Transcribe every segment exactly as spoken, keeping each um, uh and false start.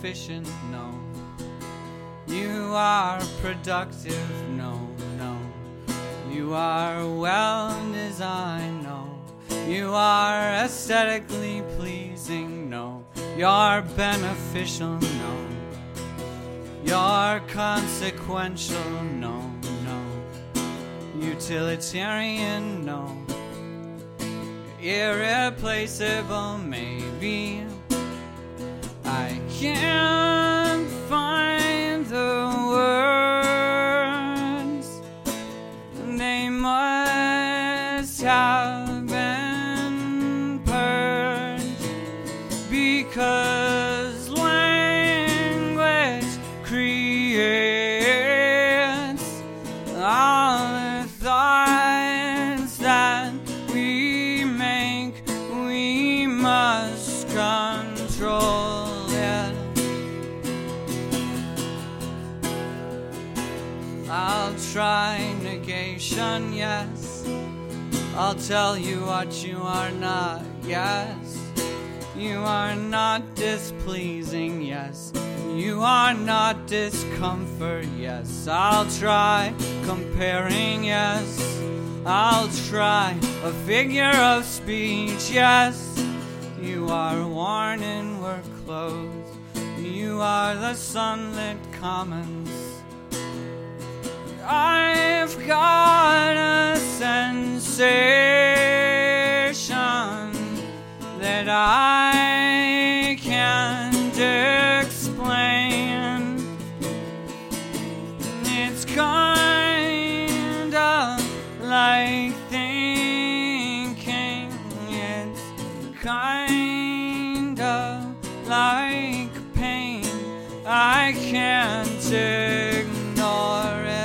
efficient, no. You are productive, no, no. You are well designed, no. You are aesthetically pleasing, no. You're beneficial, no. You're consequential, no, no. Utilitarian, no. Irreplaceable, maybe. I can't find the words. They must have been purged, because language creates all the thoughts that we make. We must control it. I'll try negation, yes. I'll tell you what you are not, yes. You are not displeasing, yes. You are not discomfort, yes. I'll try comparing, yes. I'll try a figure of speech, yes. You are worn in work clothes. You are the sunlit commons. I've got a sensation that I can't explain. It's kinda like thinking. It's kinda like pain. I can't ignore it.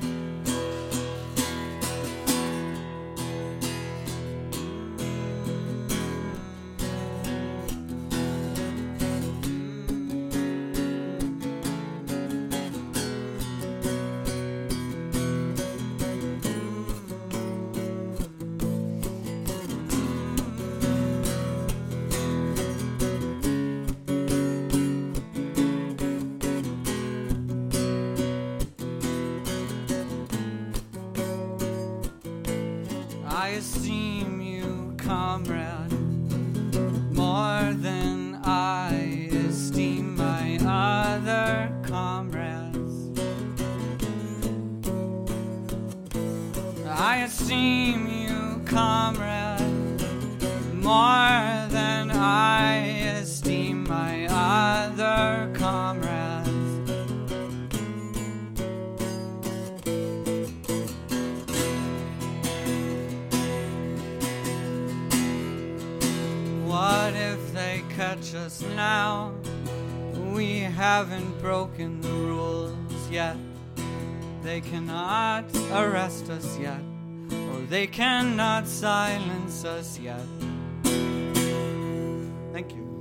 I esteem you, comrade, more than I esteem my other comrades. I esteem you, comrade, more than I esteem my other comrades. What if they catch us now? We haven't broken the rules yet. They cannot arrest us yet, or they cannot silence us yet. Thank you.